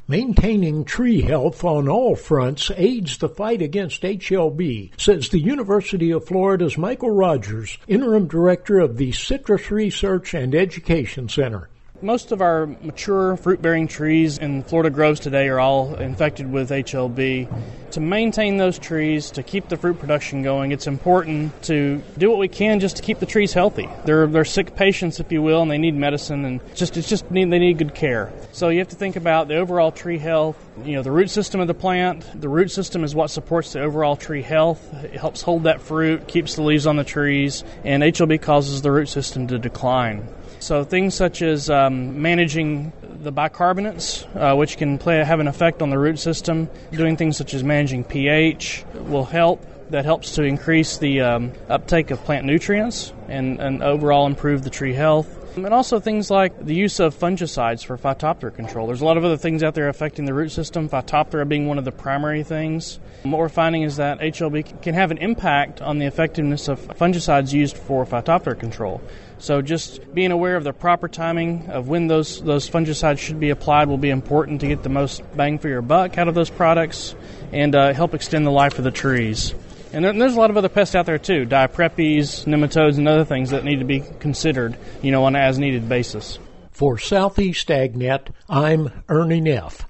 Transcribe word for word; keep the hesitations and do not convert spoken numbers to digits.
Maintaining tree health on all fronts aids the fight against H L B, says the University of Florida's Michael Rogers, Interim Director of the Citrus Research and Education Center. Most of our mature fruit-bearing trees in Florida groves today are all infected with H L B. To maintain those trees, to keep the fruit production going, it's important to do what we can just to keep the trees healthy. They're they're sick patients, if you will, and they need medicine, and just it's just need, they need good care. So you have to think about the overall tree health. You know, the root system of the plant. The root system is what supports the overall tree health. It helps hold that fruit, keeps the leaves on the trees, and H L B causes the root system to decline. So things such as um, managing the bicarbonates, uh, which can play have an effect on the root system, doing things such as managing pH will help. That helps to increase the um, uptake of plant nutrients and, and overall improve the tree health. And also things like the use of fungicides for Phytophthora control. There's a lot of other things out there affecting the root system, Phytophthora being one of the primary things. What we're finding is that H L B can have an impact on the effectiveness of fungicides used for Phytophthora control. So just being aware of the proper timing of when those, those fungicides should be applied will be important to get the most bang for your buck out of those products and uh, help extend the life of the trees. And there's a lot of other pests out there too, diprepes, nematodes, and other things that need to be considered, you know, on an as-needed basis. For Southeast AgNet, I'm Ernie Neff.